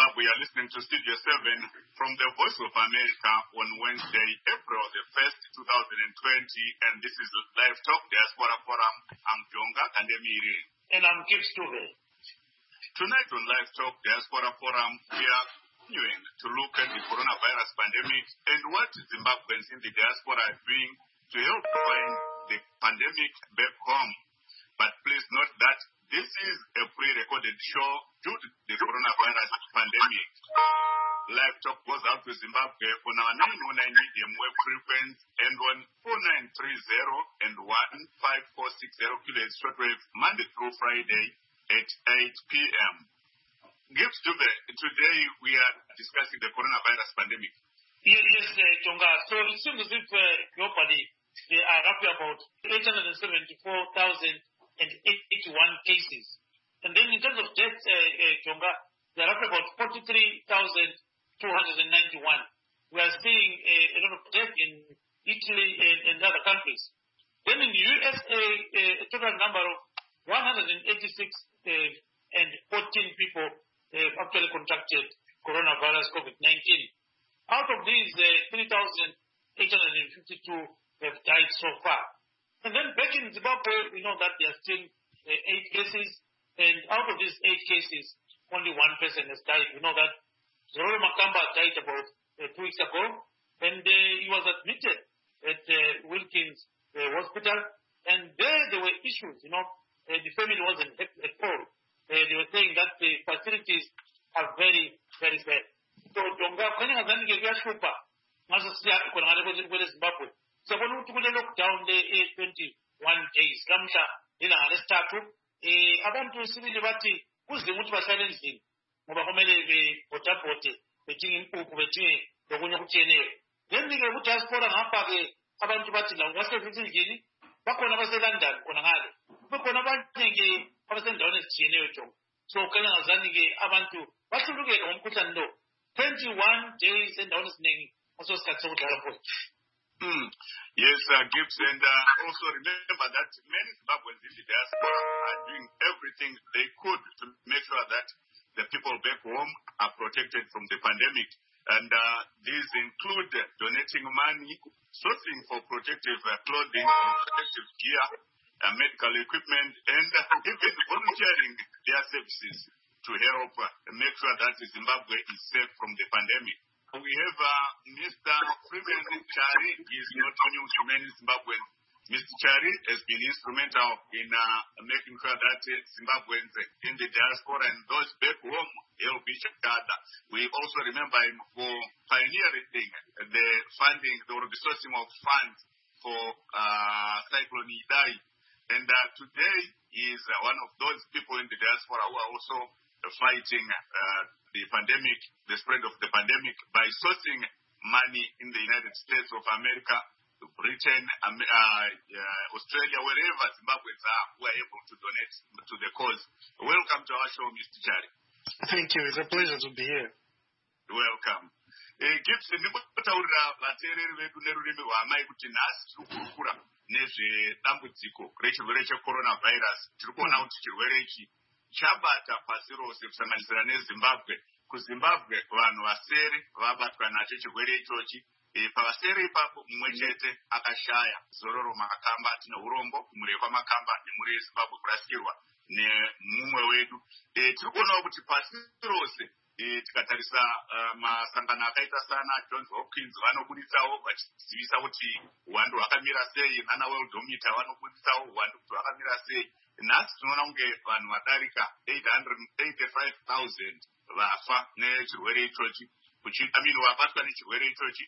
Zimbabwe. You are listening to Studio 7 from the Voice of America on Wednesday, April the 1st, 2020. And this is Live Talk Diaspora Forum. I'm Jonga Kandemiri. And I'm Gibbs Tuve. Tonight on Live Talk Diaspora Forum, we are continuing to look at the coronavirus pandemic and what Zimbabweans in the diaspora are doing to help find the pandemic back home. But please note that this is a pre-recorded show due to the coronavirus pandemic. Live Talk goes out to Zimbabwe on our 909 medium wave frequency and on 4930 and 15460 kHz shortwave Monday through Friday at 8 p.m. Gibbs Dube, today we are discussing the coronavirus pandemic. Yes, Jonga. So it seems as if globally there are roughly about 874,081 cases. And then in terms of deaths, Jonga, there are roughly about 43,291. We are seeing a lot of deaths in Italy and other countries. Then in the USA, a total number of 186 and 14 people actually contracted coronavirus COVID-19. Out of these, 3,852 have died so far. And then back in Zimbabwe, we know that there are still 8 cases, and out of these 8 cases, only one person has died. We know that Zororo Makamba died about 2 weeks ago, and he was admitted at Wilkins Hospital, and there were issues, the family wasn't happy at all. They were saying that the facilities are very, very bad. So, Jonga, when I was going to get Shupa, I was going to Zimbabwe. So, when we took a lockdown, the 21 days, Ramsha, in a start, abantu sibili bathi kuzimu ukuthi bahlale endlini ngoba kumele bepotapote bethinga impuphu bethinge lokunye okutshiyeneyo. Then-ke ku-diaspora ngapha-ke abantu bathi la ungasebenza endlini bakhona abaseLondon khona ngale bekhona abanye-ke abasendaweni ezitshiyeneyo Jonga. So kanye ngazani-ke abantu bahlulukele ngomkhuhlane lo 21 days endaweni eziningi ngaso sikhathi sokudlala futhi. Yes, Gibbs, and also remember that many Zimbabweans in the diaspora are doing everything they could to make sure that the people back home are protected from the pandemic. And these include donating money, sourcing for protective clothing, protective gear, medical equipment, and even volunteering their services to help make sure that Zimbabwe is safe from the pandemic. We have Mr. Freeman Chari. He is not only to many Zimbabweans. Mr. Chari has been instrumental in making sure that Zimbabweans in the diaspora and those back home help each other. We also remember him for pioneering the funding, the sourcing of funds for Cyclone Idai. And today he is one of those people in the diaspora who are also fighting the pandemic, the spread of the pandemic, by sourcing money in the United States of America, Britain, Australia, wherever Zimbabweans are, who are able to donate to the cause. Welcome to our show, Mr. Chari. Thank you. It's a pleasure to be here. Welcome. Gibson, ndikutaurira vateereri vedu nerurimi rwamai kuti nhasi tiri kurukura nezvedambudziko rechirwere checoronavirus. Tiri kuona kuti chirwere ichi chabata pasi rose kusanganisira neZimbabwe. KuZimbabwe vanhu vasere vabatwa nacho chirwere ichochi. Pavasere ipapo mumwe chete akashaya, Zororo Makamba, tine urombo murefa Makamba nemuri yeZimbabwe kurasikirwa nemumwe wedu. Tiri kuonawo kuti pasi rose tikatarisa masangano akaita sana Johns Hopkins vanobuditsawo vachizivisa kuti uwandu hwakamira sei, nana Worldometer vanobuditsawo uwandu kuti hwakamira sei. Nhasi tinoona kunge vanhu vadarika 885,000 vafa nechirwere ichochi. Vabatwa nechirwere ichochi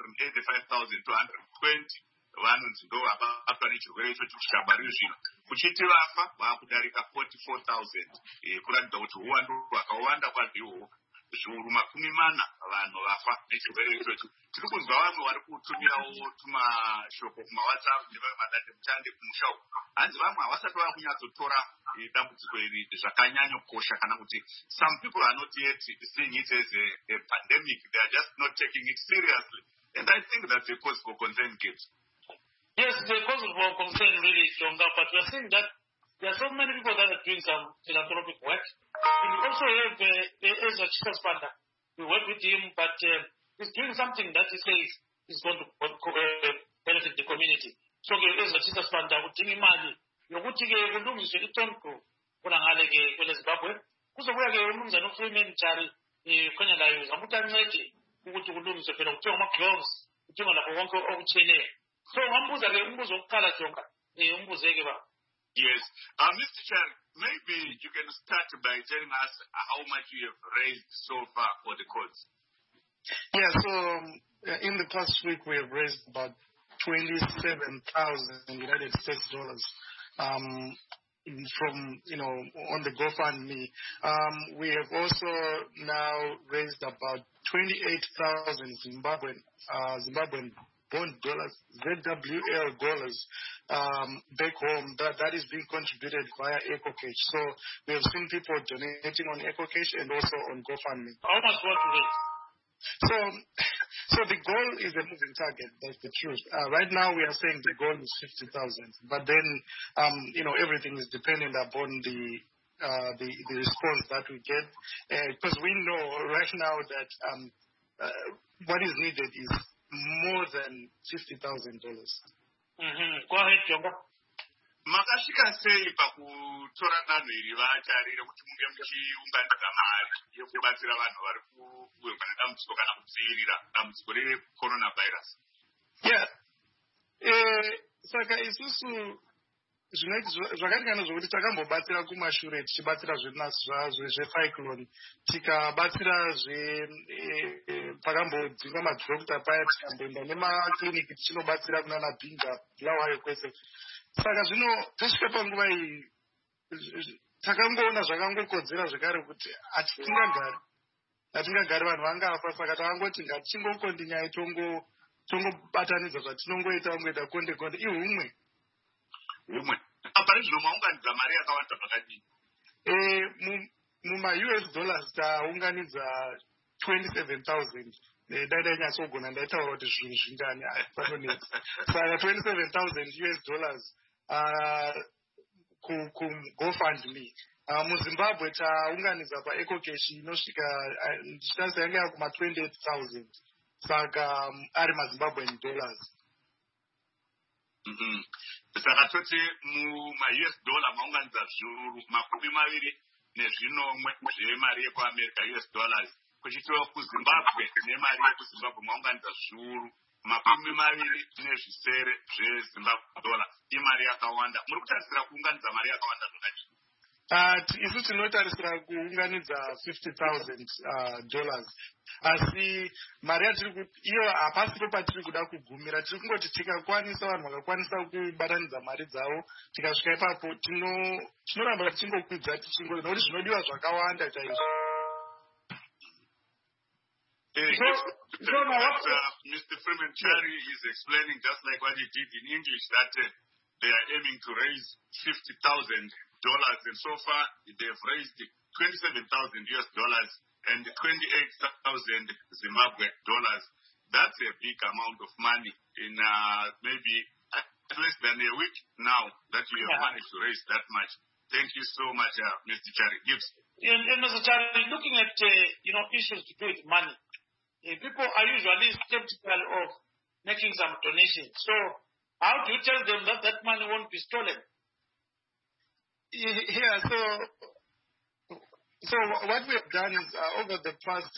885,220 vanonzi ndo vabatwa nechirwere ichochi kushamba riri zvino. Kuchiti vafa vakudarika 44,000 kuratidza kuti uwandu hwakawanda kwazvo. Zviuru 40 vanhu vafa nechirwere ichochi. Tiri kunzwa vamwe vari kutumirawo tumashoko kumaWhatsApp nevamwe madandemutande kumusha uku. Hanzi vamwe havasati vava kunyatsotora dambudziko iri zvakanyanyokosha kana kuti some people are not yet seeing it as a pandemic. They are just not taking it seriously. And I think that's a cause for concern, kids. Yes, the cause for concern really, Jonga, but we are seeing that there are so many people that are doing some philanthropic work. And we also have Ezra Chikaspanda. We work with him, but he's doing something that he says is going to benefit the community. So Ezra Chikaspanda udinga imali yokuthi-ke kulungiswe itonto kunangale-ke kwele Zimbabwe. Kuzobuya-ke umnumzana uFreeman Chari khona layo uzama ukuthi ancede ukuthi kulungiswe phela kuthiwa ama-gloves kuthiwa lapho konke okutshiyeneyo. So ngambuza-ke umbuzo wokuqala Jonga umbuzeke ba. Yes. Mr. Chari, maybe you can start by telling us how much you have raised so far for the cause. Yeah, so in the past week we have raised about 27,000 United States dollars from, on the GoFundMe. We have also now raised about 28,000 Zimbabwean bond dollars, ZWL dollars, back home. That is being contributed via EcoCash. So we have seen people donating on EcoCash and also on GoFundMe. How much want to raise? So the goal is a moving target. That's the truth. Right now we are saying the goal is 50,000, but then everything is dependent upon the response that we get, because we know right now that what is needed is more than $50,000. Go ahead, Jonga. Makashika sei pakutora danho iri vatarire kuti munge muchiunganidza mari yekubatsira vanhu vari kuwirwa nedambudziko kana kudzivirira dambudziko recoronavirus? Yeah. Saka isusu zvakaringana zvokuti takambobatsira kumashure tichibatsira zvecyclone, tikabatsira pakambodzingwa madhokta paya, tikamboenda nemakliniki tichinobatsira kunana Bhinga Bulawayo kwese. Saka zvino tasvika panguva iyi takangoona zvakangokodzera zvekare kuti hatingagari vanhu vangafa, saka takangoti ngatichingokondi nyaya tongobatanidza zvatinongoita kungoita konde ihumwe. Apari zvino maunganidza mari yakawanda pakadini? Muma-US dollars taunganidza 27,000. Dai nyatsogona ndaitaura kuti zvinhu zvingani panonetsa. Saka 27,000 US dollars kuGoFundMe. MuZimbabwe taunganidza paEcoCash inosvika ndichitarisa yanga yakuma 28,000. Saka ari maZimbabwean dollars. Saka toti muma-US dollar maunganidza zviuru 20 zvemari yekuAmerica US dollars, kuchitiwa kuZimbabwe nemari yekuZimbabwe maunganidza zviuru 20 zveZimbabwe dollar. Imari yakawanda. Muri kutarisira kuunganidza mari yakawanda zvakadini? Isu tinotarisira kuunganidza $50,000. Asi mari iyo hapasi patiri kuda kugumira. Tiri kungoti tikakwanisa, vanhu vakakwanisa kubatanidza mari dzavo, tikasvika ipapo tinoramba tichingokwidza nokuti zvinodiwa zvakawanda chaizvo. Mr. Freeman Chari is explaining, just like what he did in English, that they are aiming to raise $50,000, and so far they have raised $27,000 US dollars and 28,000 Zimbabwe dollars. That's a big amount of money in maybe less than a week now that we have managed to raise that much. Thank you so much, Mr. Chari. Gibbs. And Mr. Chari, looking at issues to do with money, people are usually skeptical of making some donations. So how do you tell them that that money won't be stolen? Yeah, so what we have done is over the past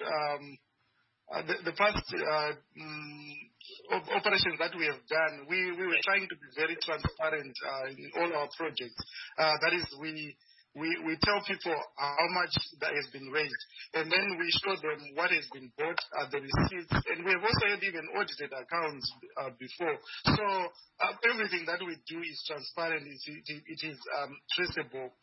operations that we have done, we were trying to be very transparent in all our projects. That is, we tell people how much that has been raised, and then we show them what has been bought, the receipts, and we have also had even audited accounts before. So everything that we do is transparent. It is traceable.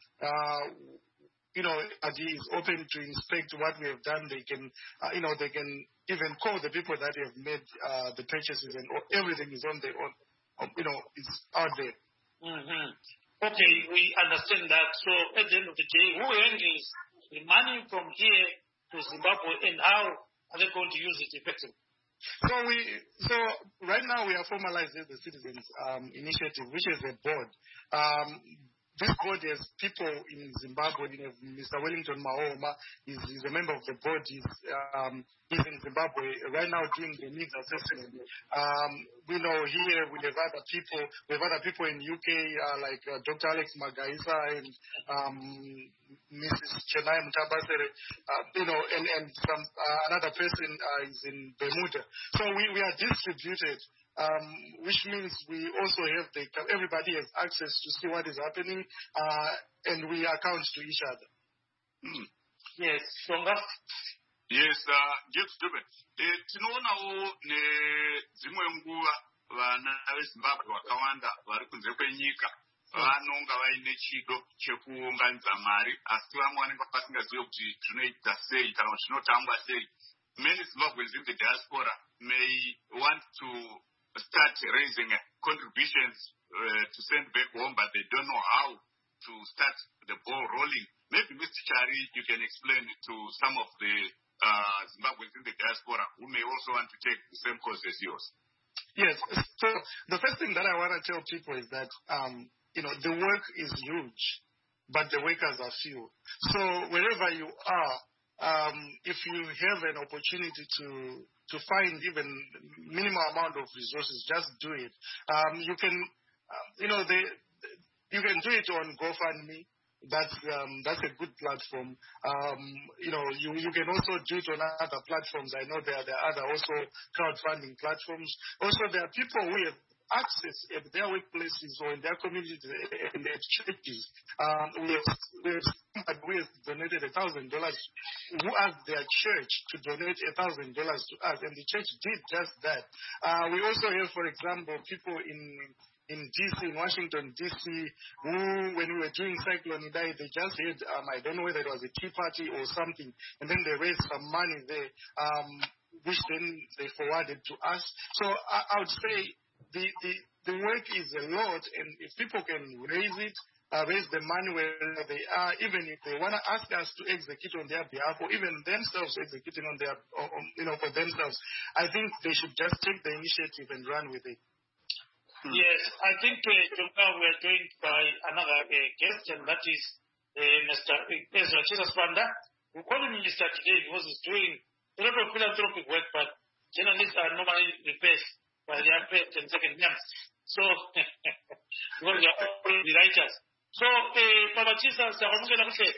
AD is open to inspect what we have done. They can, they can even call the people that have made the purchases, and everything is on their own. It's out there. Mm-hmm. Okay, we understand that. So at the end of the day, who handles the money from here to Zimbabwe, and how are they going to use it effectively? So right now we are formalizing the Citizens Initiative, which is a board. this board has people in Zimbabwe. You know, Mr. Wellington Mahoma is a member of the board. He's in Zimbabwe right now doing the needs assessment. We know here we have other people. We have other people in UK like Dr. Alex Magaisa and Mrs. Chennai Mutabasere. You know, and some another person is in Bermuda. So we are distributed. Which means we also have everybody has access to see what is happening, and we account to each other. Yes, Songa. Yes, Jeff Stupid. Tinoonao nezimwe nguva vana veZimbabwe vakawanda vari kunze kwenyika vanonga vaine chido chekuunganidza mari, asi vamwe vanenge vasingazivi kuti zvinoita sei kana kuti zvinotangwa sei. Many Zimbabweans in the diaspora may want to start raising contributions to send back home, but they don't know how to start the ball rolling. Maybe Mr. Chari, you can explain it to some of the Zimbabweans in the diaspora who may also want to take the same course as yours. Yes. So the first thing that I want to tell people is that you know, the work is huge, but the workers are few. So wherever you are, if you have an opportunity to find even minimal amount of resources, just do it. You can, you know, you can do it on GoFundMe. That's a good platform. You know, you can also do it on other platforms. I know there are other also crowdfunding platforms. Also, there are people who have access at their workplaces or in their communities and their churches. We have donated $1,000 who asked their church to donate $1,000 to us, and the church did just that. We also have, for example, people in DC, in Washington, DC, who, when we were doing Cyclone Idai, they just had, I don't know whether it was a tea party or something, and then they raised some money there, which then they forwarded to us. So I would say the work is a lot, and if people can raise it, raise the money wherever they are, even if they want to ask us to execute on their behalf, or even themselves executing on their, you know, for themselves, I think they should just take the initiative and run with it. Yes, I think we are joined by another guest, and that is Mr. Ezra Chisaswanda. We call him Minister today because he's doing a lot of philanthropic work, but journalists are normally replaced by their first and second names. So, because they are all the writers. So, Baba Chisa, Sahamukela Kushe.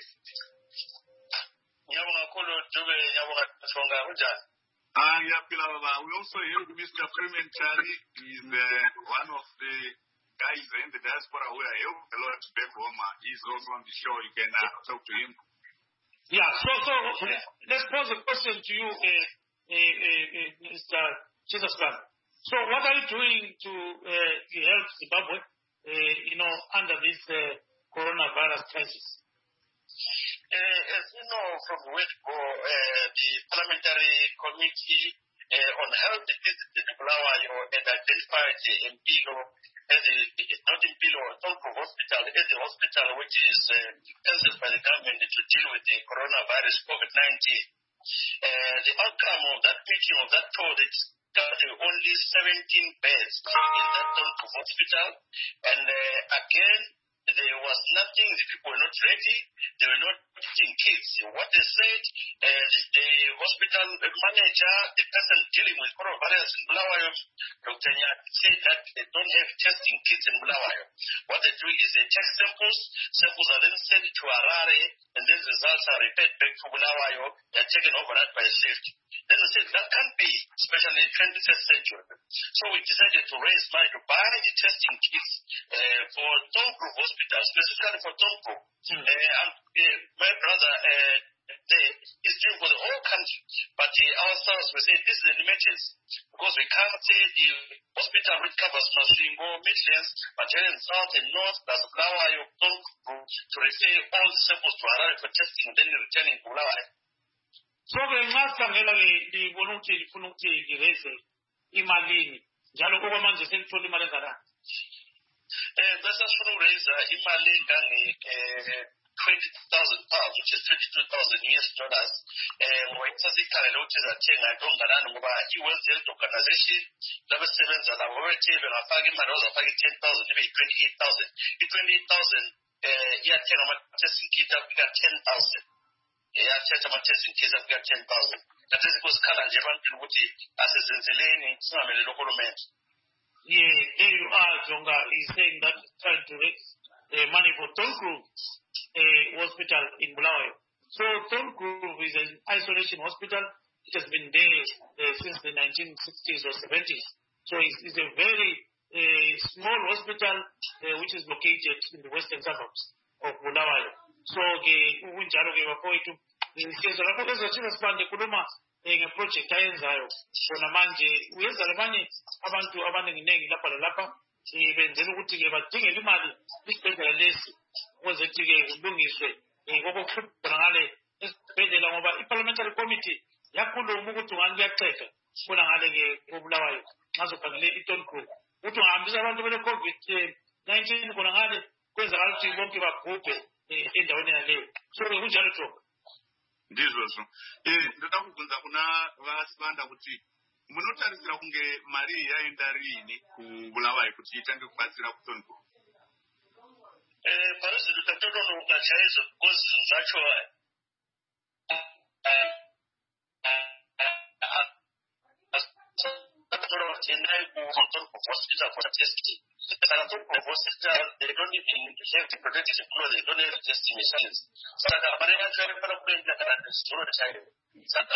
We also have Mr. Freeman Chari. He's one of the guys in the diaspora who are helping a lot back home. He's also on the show. You can talk to him. Yeah, so let's pose a question to you, Mr. Chisaspan. So what are you doing to help Zimbabwe, you know, under this coronavirus crisis? As you know, from WEDCO, the Parliamentary Committee on Health visited Bulawayo and identified the Impilo as not Impilo, Tonko Hospital, as a hospital which is funded by the government to deal with the coronavirus COVID-19. The outcome of that meeting, of that tour, is that only 17 beds in that Tonko Hospital, and again, there was nothing, the people were not ready, they were not treating kids. What they said, the hospital manager, the person dealing with coronavirus in Bulawayo, Dr. Nyak, said that they don't have testing kits in Bulawayo. What they do is they check samples are then sent to Harare, and then results are referred back to Bulawayo, they are taken overnight by a shift. Then they said that can't be, especially in the 21st century. So we decided to raise money to buy the testing kits for Tonko Hospital, specifically for Tonko. My brother is doing for the whole country, but ourselves, we say this is an emergency because we can't say the hospital which covers Masvingo, Midlands, Nigerian South and North, plus Bulawayo, Tonko, to refer all the samples to Harare for testing, then returning to Bulawayo. So nxa sikhangela libona ukuthi lifuna ukuthi lireze imalini njalo okwamanje selithola imali enganani? Besafuna ukuraise imali engange-20,000 which is $22,000. Ngoba sasikhangele ukuthi sizathenga ntongalani ngoba i-World Health Organization labasebenza labo bethe bengafaka imali bazafaka i-10,000 ibe yi-28,000. I-28,000 iyathenga ama-testing kit afika 10,000 iyathetha ama-testing kits afika 10,000 kanti ezikozikhala nje ebantwini ukuthi asezenzeleni singameleli uhulumende. Yeah, there you are, Jonga is saying that he's trying to raise money for Tongrove Hospital in Bulawayo. So Tongrove is an isolation hospital. It has been there since the 1960s or 70s. So it's a very small hospital which is located in the western suburbs of Bulawayo. So unjalo ke bafowethu sizo lapho kezothina sibande kuluma ngeproject ayenzayo bona manje uyenza labanye abantu abaningi lapha lalapha benzela ukuthi ke badingele imali isibhedlela lesi kwezethi ke kulungiswe kokukhupha ngale esibhedlela ngoba i-parliamentary committee yakhuluma ukuthi ngani kuyaqeda bona ngale ke obulawayo ngazofanele iTongrove ukuthi ungahambisa abantu bele COVID-19 khona ngale kwenzakala ukuthi bonke babhubhe endaweni yaleyo. So ke kunjalo Jonga. Ndizvo so ndoda kubvunza kuna vasibanda kuti munotarisira kunge mari yaenda rini kubulawayo kuti itange kubatsira kuTongrove? Parizvi tatononoka chaizvo because zvacho endai kuTongrove hospital for testing. Saka Tongrove hospital, they don't even have the protective clothes, they don't have testing machines. Saka mari yacho yanofana kuenda kana nezvitoro chaizvo. Saka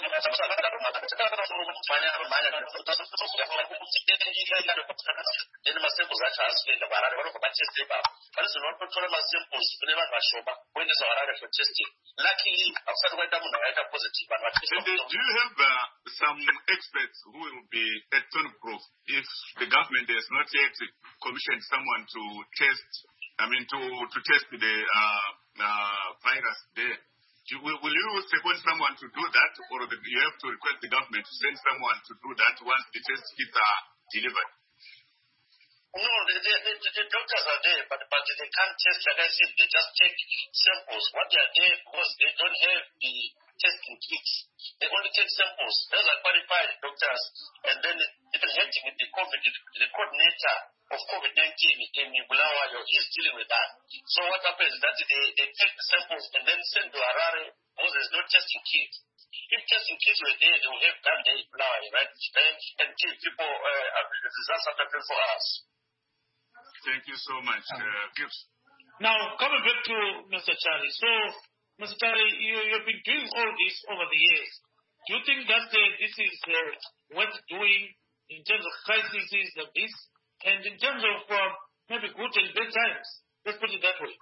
then masamples acho aswenda varare vanobva vateste ipapo. Parizvi vanotora masamples kune vanhu vashoma voendesa varare for testing. Luckily, after waita munhu akaita positive vanhu vatesta. Do you have some experts who will be at Tongrove if the government has not yet commissioned someone to test, to test the virus there? Will you second someone to do that, or you have to request the government to send someone to do that once the test kits are delivered? No, the doctors are there, but they can't test, like I said, they just take samples. What they are there because they don't have the testing kits. They only take samples. Those are qualified doctors. And then even helping with the COVID, the coordinator of COVID-19 in Bulawayo is dealing with that. So what happens is that they take the samples and then send to Harare because there's no testing kit. If testing kits were there, they would have done the Bulawayo, right? And give people results after 24 hours. Thank you so much, Gibbs. Now, coming back to Mr. Charlie. So, Mr. Charlie, you've been doing all this over the years. Do you think that this is worth doing in terms of crises like this? And in terms of maybe good and bad times? Let's put it that way.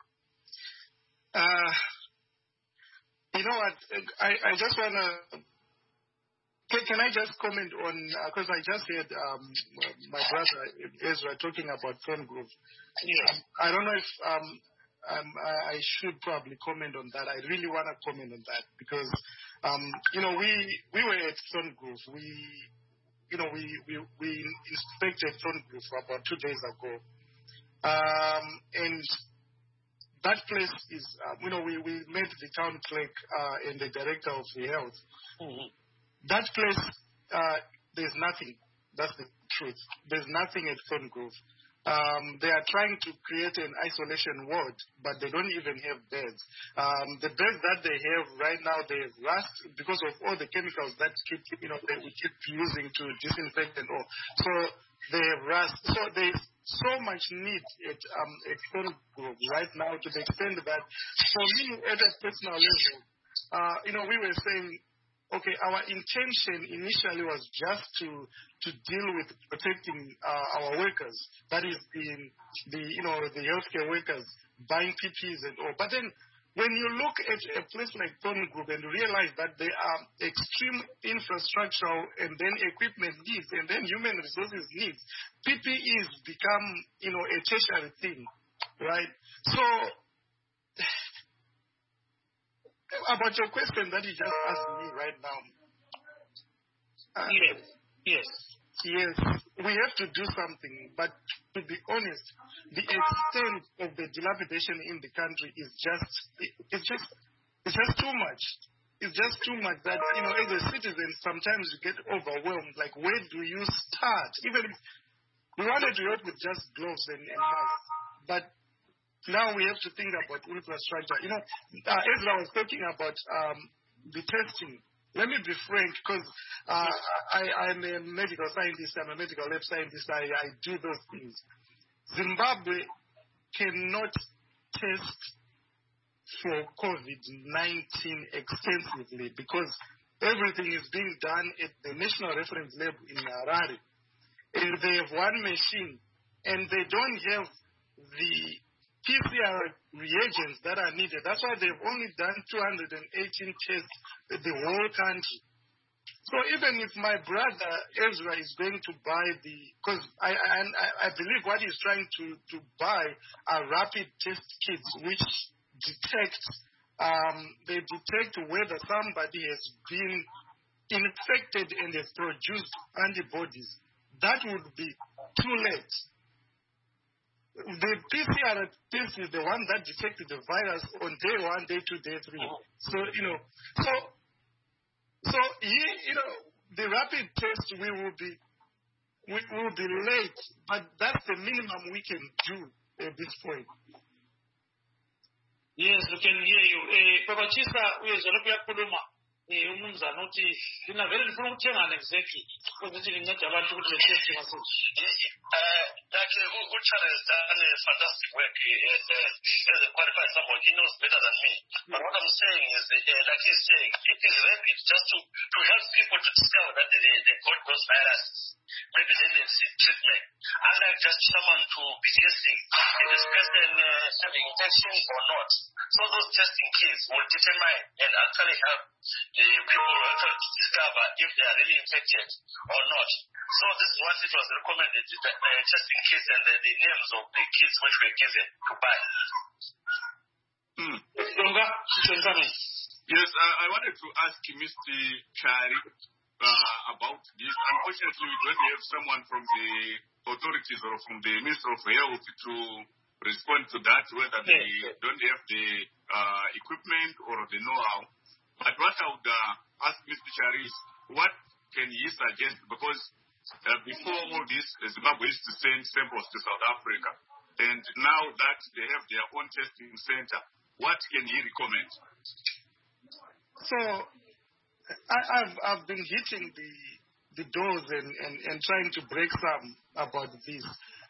You know what? I just want to... Can I just comment on, because I just heard my brother Ezra talking about Tongrove. Yes. I don't know if I should probably comment on that. I really want to comment on that because, we were at Tongrove. We inspected Tongrove about 2 days ago. And that place is, we met the town clerk and the director of the health. Mm-hmm. That place, there's nothing. That's the truth. There's nothing at Tongrove. They are trying to create an isolation ward, but they don't even have beds. The beds that they have right now, they have rust because of all the chemicals that we keep using to disinfect and all. So they have rust. So there's so much need at Tongrove right now to the extent that for me, at a personal level, we were saying, okay, our intention initially was just to deal with protecting our workers. That is the healthcare workers buying PPEs and all. But then when you look at a place like Tongrove and realize that there are extreme infrastructural and then equipment needs and then human resources needs, PPEs become, a tertiary thing, right? So about your question that you just asked me right now. Yes. We have to do something, but to be honest, the extent of the dilapidation in the country is just too much. It's just too much that, as a citizen, sometimes you get overwhelmed. Like, where do you start? Even if we wanted to help with just gloves and masks, but now we have to think about infrastructure. Ezra was talking about the testing. Let me be frank, because I'm a medical scientist, I'm a medical lab scientist, I do those things. Zimbabwe cannot test for COVID-19 extensively because everything is being done at the National Reference Lab in Harare. And they have one machine, and they don't have the PCR reagents that are needed. That's why they've only done 218 tests in the whole country. So even if my brother Ezra is going to buy because I believe what he's trying to buy are rapid test kits which they detect whether somebody has been infected and has produced antibodies. That would be too late. The PCR test is the one that detected the virus on day 1, day 2, day 3. So, the rapid test we will be late, but that's the minimum we can do at this point. Yes, we can hear you. Baba Chisa, uyezolopya kuluma. Umunzana uthi lina vele lifuna ukuthengana exactly. Because it's linceda abantu ukuthi le test message. Charles done fantastic work as a qualified someone. He knows better than me. But what I'm saying is, like he's saying, it is rapid just to help people to discover that they got those viruses. Maybe then they seek treatment. Unlike just someone to be guessing if this person having infection or not. So those testing kits will determine and actually help people to discover if they are really infected or not. So this is what it was recommended, the testing kits and the names of the kits which were given to buy. Yes, I wanted to ask Mr. Chari about this. Unfortunately, we don't have someone from the authorities or from the Minister of Health to respond to that, whether they don't have the equipment or the know-how. But what I would ask Mr. Chari is, what can he suggest? Because before all this, Zimbabwe used to send samples to South Africa. And now that they have their own testing center, what can he recommend? So, I've been hitting the doors and trying to break some about this.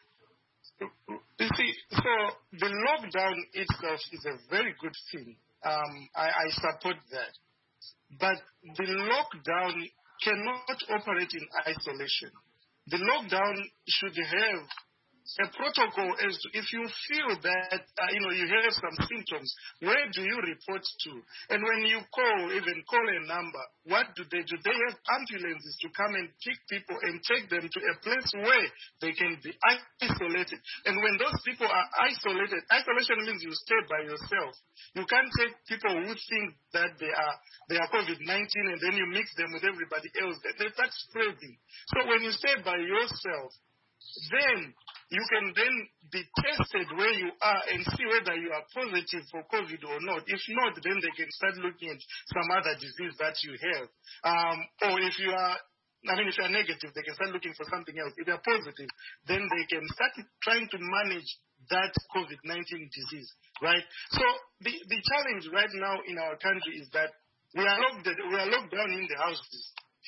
You see, so the lockdown itself is a very good thing. I support that. But the lockdown cannot operate in isolation. The lockdown should have a protocol as to if you feel that you have some symptoms, where do you report to? And when you call a number, what do they do? They have ambulances to come and pick people and take them to a place where they can be isolated. And when those people are isolated, isolation means you stay by yourself. You can't take people who think that they are COVID-19 and then you mix them with everybody else. They start spreading. So when you stay by yourself, then you can then be tested where you are and see whether you are positive for COVID or not. If not, then they can start looking at some other disease that you have. Or if you are negative, they can start looking for something else. If they are positive, then they can start trying to manage that COVID-19 disease, right? So the challenge right now in our country is that we are locked down in the houses.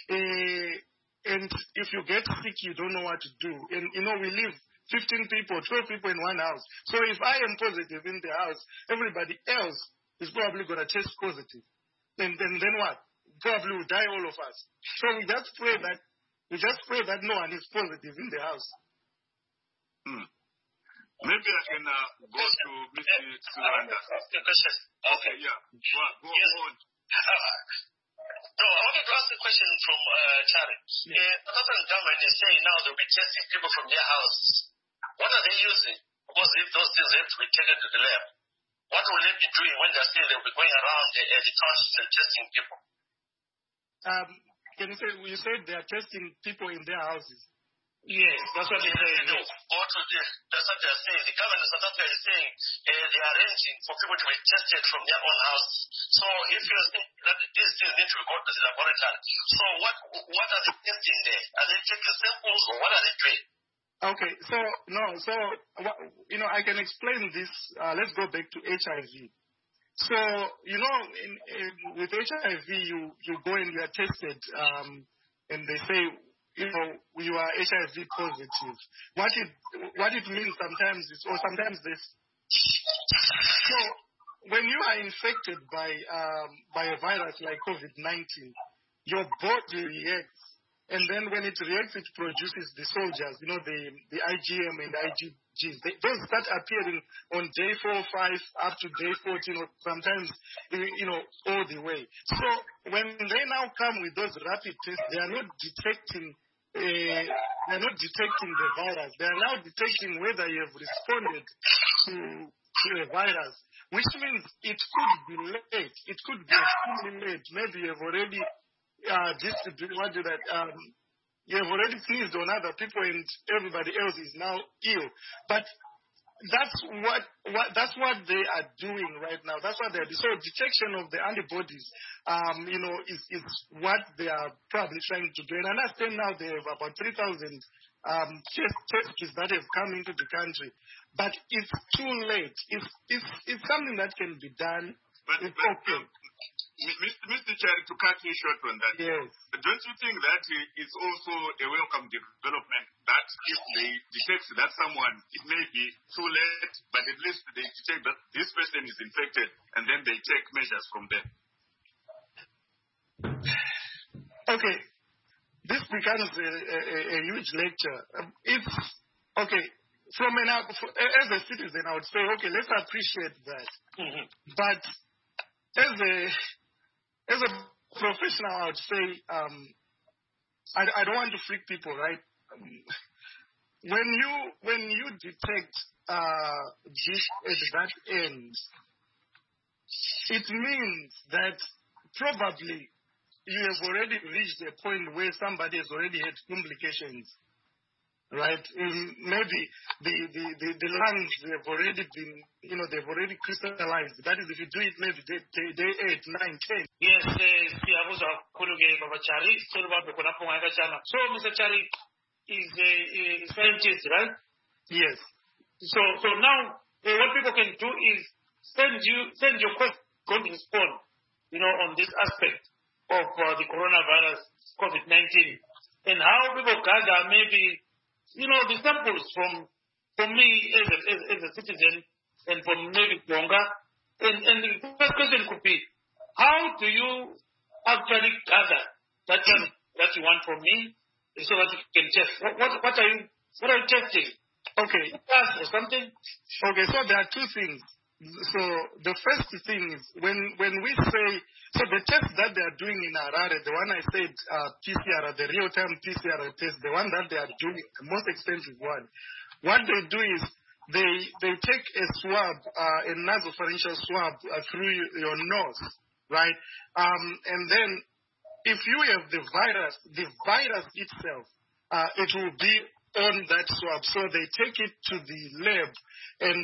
And if you get sick, you don't know what to do. And, we live 15 people, 12 people in one house. So if I am positive in the house, everybody else is probably going to test positive. And then what? Probably will die, all of us. So we just pray that no one is positive in the house. Maybe I can go to Mr. Suranda. Okay, yeah. Go on. No, I wanted to ask a question from Charlie. The Southern government is saying now they'll be testing people from their houses. What are they using? Because if those things have to be taken to the lab, what will they be doing when they're saying they'll be going around the counties and testing people? Can you say, you said they are testing people in their houses? Yes, that's what they're saying. No, that's what they're saying. The government of South Africa is saying they are arranging for people to be tested from their own houses. So if you're saying that these things need to be gone to the laboratory, so what are they testing there? Are they taking samples or what are they doing? Okay, so I can explain this. Let's go back to HIV. So with HIV, you go and you are tested, and they say you are HIV positive. What it means sometimes is, or sometimes this. So when you are infected by a virus like COVID-19, your body reacts. And then when it reacts, it produces the soldiers, the IgM and IgGs. Those start appearing on day 4 or 5 up to day 14, or sometimes, all the way. So when they now come with those rapid tests, they are not detecting the virus. They are now detecting whether you have responded to a virus, which means it could be late. It could be extremely late. Maybe you have already you have already sneezed on other people and everybody else is now ill. But that's what they are doing right now. That's what they are doing. So detection of the antibodies, is what they are probably trying to do. And I understand now they have about 3,000 tests that have come into the country. But it's too late. It's something that can be done. It's okay. Mr. Chair, to cut you short on that, yes. Don't you think that it's also a welcome development that if they detect that someone, it may be too late, but at least they detect that this person is infected, and then they take measures from there? Okay. This becomes a huge lecture. It's okay. As a citizen, I would say, okay, let's appreciate that. Mm-hmm. But as a professional, I would say, I don't want to freak people, right? When you detect this at that end, it means that probably you have already reached a point where somebody has already had complications. Right? Maybe the lungs have already been, they've already crystallized. That is, if you do it maybe day 8, 9, 10. Yes, so Mr. Chari is a scientist, right? Yes. So now what people can do is send your questions on this aspect of the coronavirus, COVID-19, and how people gather maybe the samples from me as a citizen and from maybe Bonga. And the first question could be, how do you actually gather that you want from me so that you can test? What are you testing? Okay. Or something? Okay, so there are two things. So the first thing is when we say, so the test that they are doing in Harare, the one I said PCR, the real-time PCR test, the one that they are doing, the most expensive one, what they do is they take a swab, a nasopharyngeal swab through your nose, right? And then if you have the virus itself, it will be on that swab. So they take it to the lab and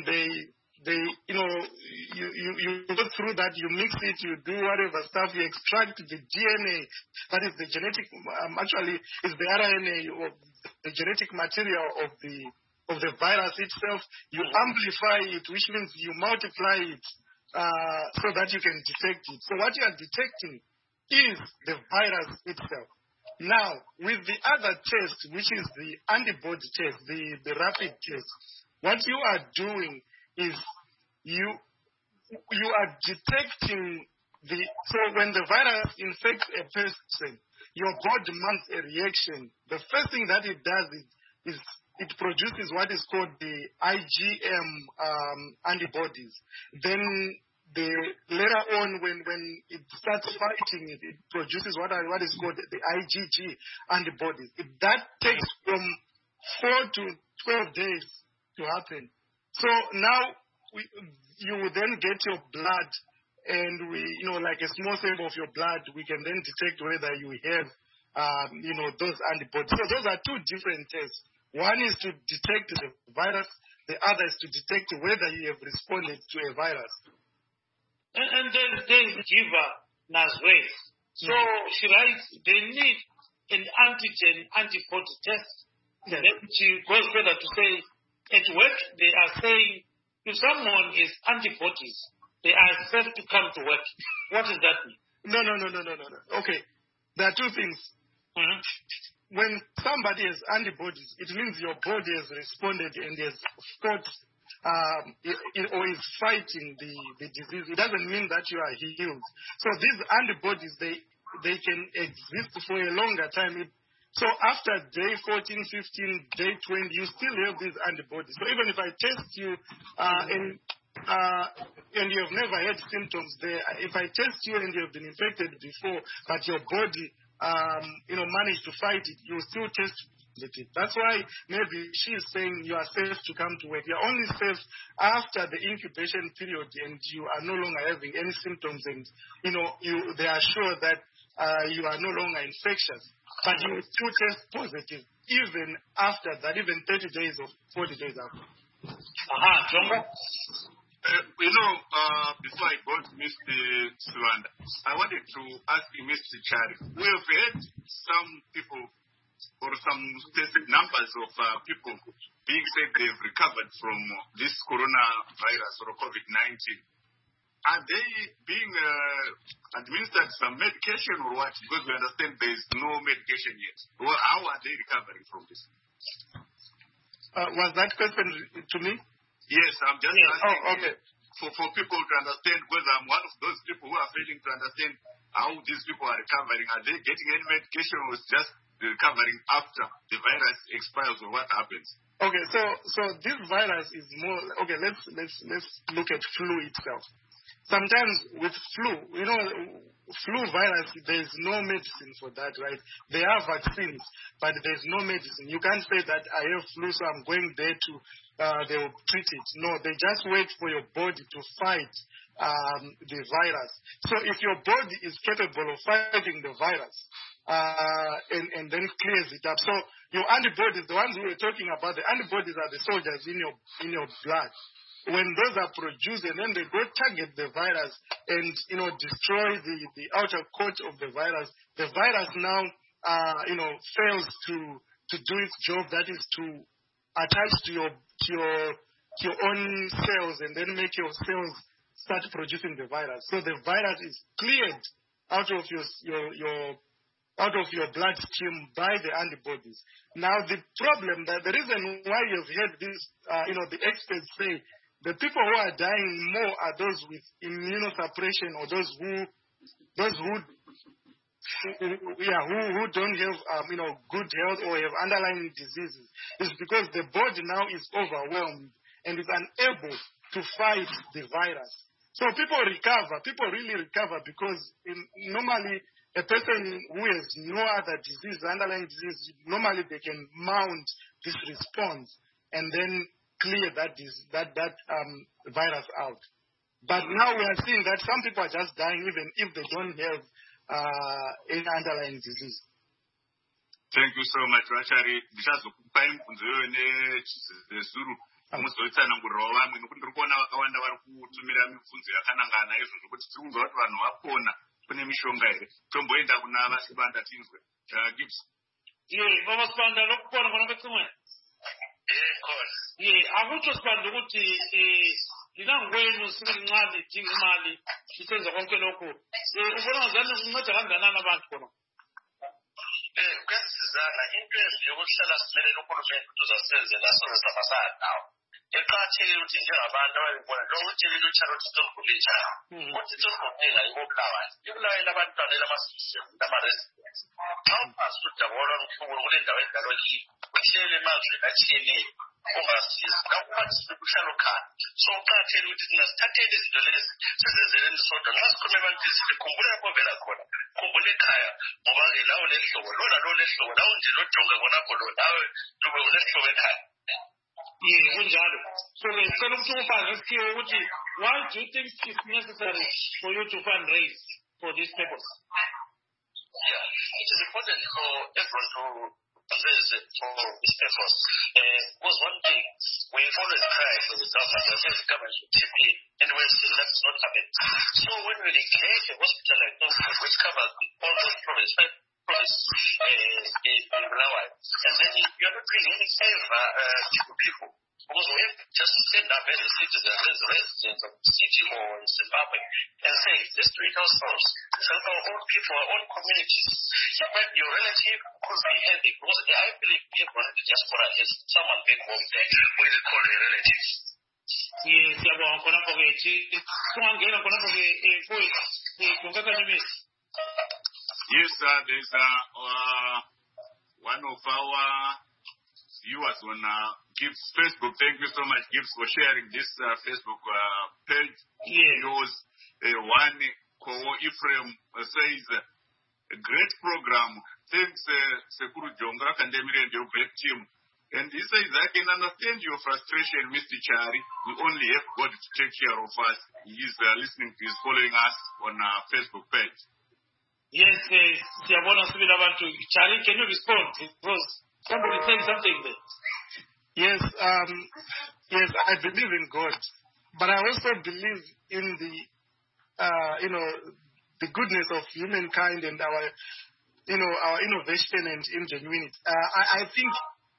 you go through that, you mix it, you do whatever stuff, you extract the DNA, that is the genetic, actually is the RNA of the genetic material of the virus itself. You amplify it, which means you multiply it so that you can detect it. So what you are detecting is the virus itself. Now, with the other test, which is the antibody test, the rapid test, what you are doing is you are detecting so when the virus infects a person, your body mounts a reaction. The first thing that it does is it produces what is called the IgM antibodies. Then later on, when it starts fighting it produces what is called the IgG antibodies. That takes from 4 to 12 days to happen. So now you will then get your blood, and like a small sample of your blood, we can then detect whether you have, those antibodies. So those are two different tests. One is to detect the virus. The other is to detect whether you have responded to a virus. And there's Jiva Nazwe. So she writes, they need an antigen antibody test Then she goes further to say, at work, they are saying, if someone has antibodies, they are safe to come to work. What does that mean? No. Okay. There are two things. Mm-hmm. When somebody has antibodies, it means your body has responded and has fought or is fighting the disease. It doesn't mean that you are healed. So these antibodies, they can exist for a longer time. So after day 14, 15, day 20, you still have these antibodies. So even if I test you and you have never had symptoms there, if I test you and you have been infected before, but your body managed to fight it, you still test positive. That's why maybe she is saying you are safe to come to work. You are only safe after the incubation period and you are no longer having any symptoms and they are sure that you are no longer infectious. But you will still test positive even after that, even 30 days or 40 days after. Jongo? Before I go to Mr. Suwanda, I wanted to ask you, Mr. Chari, we have had some people or some specific numbers of people being said they've recovered from this coronavirus or COVID-19. Are they being administered some medication or what? Because we understand there is no medication yet. Well, how are they recovering from this? Was that question to me? Yes, I'm just asking okay. for people to understand, because I'm one of those people who are failing to understand how these people are recovering. Are they getting any medication or is just recovering after the virus expires or what happens? Okay, so this virus is more okay. Let's look at flu itself. Sometimes with flu, flu virus, there's no medicine for that, right? There are vaccines, but there's no medicine. You can't say that I have flu, so I'm going there to they will treat it. No, they just wait for your body to fight the virus. So if your body is capable of fighting the virus and then clears it up, so your antibodies, the ones we were talking about, the antibodies are the soldiers in your blood. When those are produced and then they go target the virus and destroy the outer coat of the virus now fails to do its job, that is to attach to your own cells and then make your cells start producing the virus. So the virus is cleared out of your bloodstream by the antibodies. Now the problem, the reason why you've heard this, the experts say the people who are dying more are those with immunosuppression or those who don't have good health or have underlying diseases. It's because the body now is overwhelmed and is unable to fight the virus. So people really recover because normally a person who has no other disease, underlying disease, normally they can mount this response and then clear that virus out. But now we are seeing that some people are just dying even if they don't have any underlying disease. Thank you so much, Rachari. Ndichazokupa imibvunzo nezuru muzoitsanangurirawo vamwe nokuti ndiri kuona vakawanda vari kutumira mibvunzo yakanangana izvo zvokuti tiri kunzwa kuti vanhu vapona kune mishonga here. Tomboenda kuna Vasibanda tinzwe. Gibbs. Baba Sibanda lokupona kona kwetsimwe. Akutsho Sibanda ukuthi linangwenu silincane dinga imali sisenza konke lokho. Ubona ngazani kunceda kangakanani abantu khona? Kuyasizana into yokuhlala simelele ukhulumeni ukuthi uzasenzela sozasabasana nawo. Eqakathekile ukuthi njengabantu ababibona lo utshelile uCharlotte Tongulisha ukuthi Tongulisha ayibulawa. Ibulawa labantwana lamasisi lama-residents. Xa uphasi udabona umhlubulo kule ndawo enjalo uhlele emazweni atshiyeneyo ungasiza kakubathile kuhlala ukhaya. So uqakathekile ukuthi singasithatheli izinto lezi sizenzeleni sodwa. Nxa sikhuluma ebantwini sikhumbule lapho vela khona. Khumbule ekhaya ngoba lawo lehlobo lona lo lehlobo lawo nje lojonga khonapho lo nawe lube ulehlobo ekhaya. Kunjalo. So ngicela ukuthi ufanele sikhiwe ukuthi why do you think it's necessary for you to fundraise for this purpose? It is important for everyone to fundraise for this purpose. Because one thing, we've always tried for the government, the government should chip in, and we've seen that's not happening. So when we create a hospital like this, which covers all those provinces in Malawi, and then you're not bring any favor to people. Because we have just stand up as a citizen, as residents of the city or in Zimbabwe, and say, let's do it ourselves. Let's help our own people, our own communities. But your relative could be heavy, because I believe everyone in the diaspora has someone back home there who is called a relative. Yes, there's one of our viewers on Gibbs Facebook. Thank you so much, Gibbs, for sharing this Facebook page. Yours, one Ephraim says, a great program. Thanks, Sekuru Jongra Kandemire and your great team. And he says, I can understand your frustration, Mr. Chari. We only have God to take care of us. He's listening to, he's following us on our Facebook page. Yes, Chari, can you respond? Because somebody saying something there. Yes, yes, I believe in God, but I also believe in the, the goodness of humankind and our, our innovation and ingenuity. I think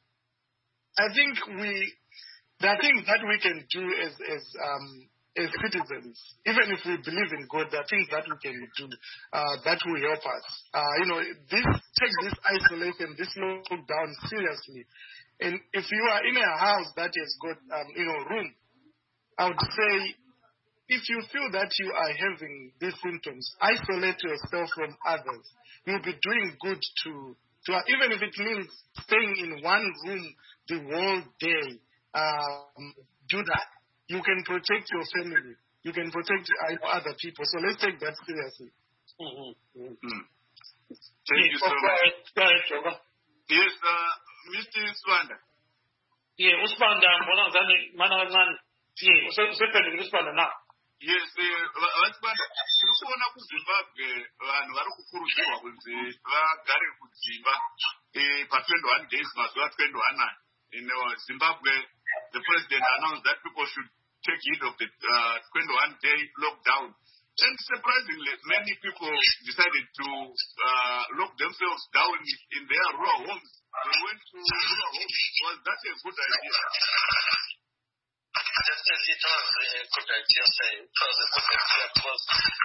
there are things that we can do as citizens, even if we believe in God. There are things that we can do that will help us. Take this isolation, this lockdown seriously. And if you are in a house that has got, room, I would say, if you feel that you are having these symptoms, isolate yourself from others. You'll be doing good to even if it means staying in one room the whole day. Do that. You can protect your family. You can protect other people. So let's take that seriously. Thank you so much. Yes, Mr. Swanda. Yeah, Uspanda, Manazan, Uspanda now. Yes, Uspanda, Rukona Zimbabwe, and Varukuruwa will say, Gary Kuziba, for 21 days, must not 21. In Zimbabwe, the president announced that people should take heed of the 21-day lockdown. And surprisingly, many people decided to lock themselves down in their rural homes. They went to rural homes. Was that a good idea? Definitely, it was a good idea. It was a good idea because